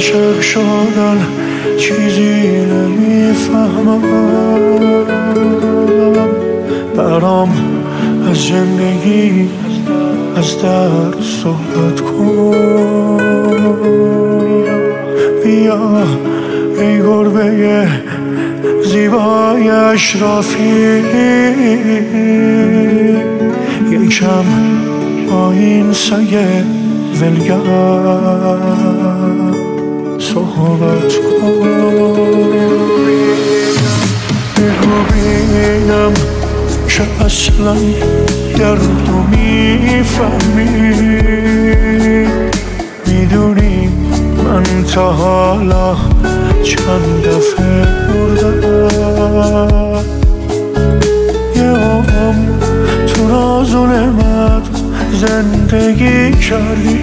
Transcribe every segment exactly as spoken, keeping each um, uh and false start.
عاشق شدن چیزی نمیفهمم، برام از زندگی از درد صحبت کن. بیا ای گربه زیبای اشرافی، یکم با این سگ ولگر صحبت کن. بگو بینم که اصلا دردو میفهمی، میدونی من تا حالا چند دفعه بردم، یه عمر تو ناز و نعمت زندگی کردی،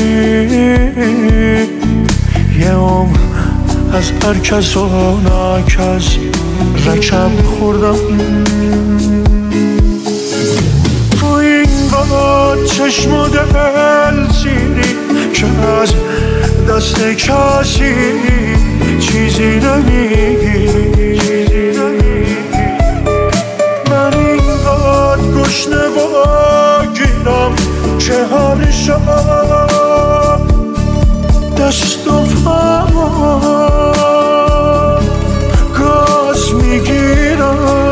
یه عمر از هر کس و ناکس رکم خوردم. تو این با چشم و دل سیری که از دست کسی چیزی نمیگی، من این قد گشنه و گیرم که هر شب دست و پامو گاز میگیرم.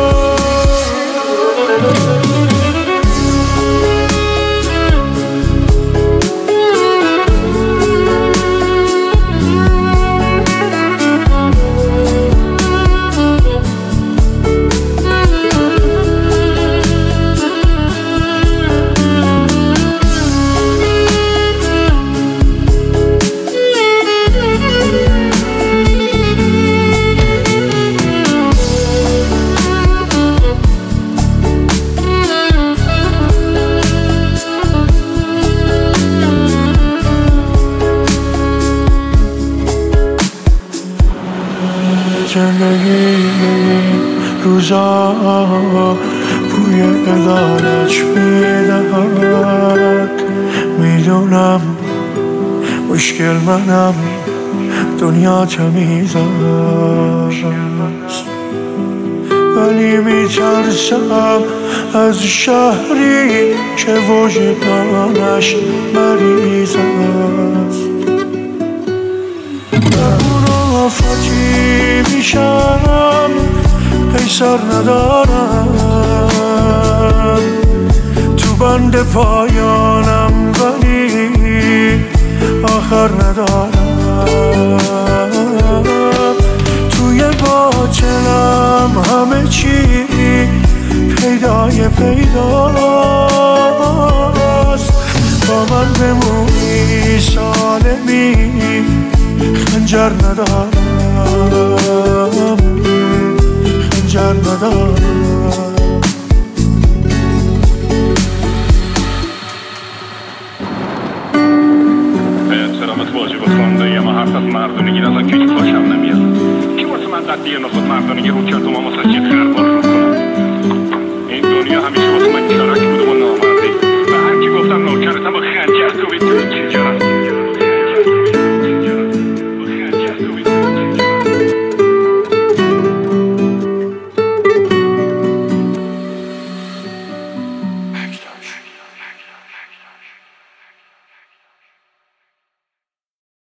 زندگی روزا بوی عدالت میدهد، میدونم مشکل منم دنیا تمیز است، ولی میترسم از شهری که وجدانش مریض است. آفتی میشم قیصر ندارم، تو بند پایانم ولی آخر ندارم، توی باطنم همه چی پیدای پیداست، با من بمونی سالمی خنجر ندارم، خنجر ندارم. احترامت واجب خوانده‌ای، اما حرف از مردونگی ازن که هیچ خوشم نمیاد. کی واسه من قدیه نخود مردونگی رو کرد و ما واسه چی خربار رو کنم؟ این دنیا همیشه واسه من کرک بود.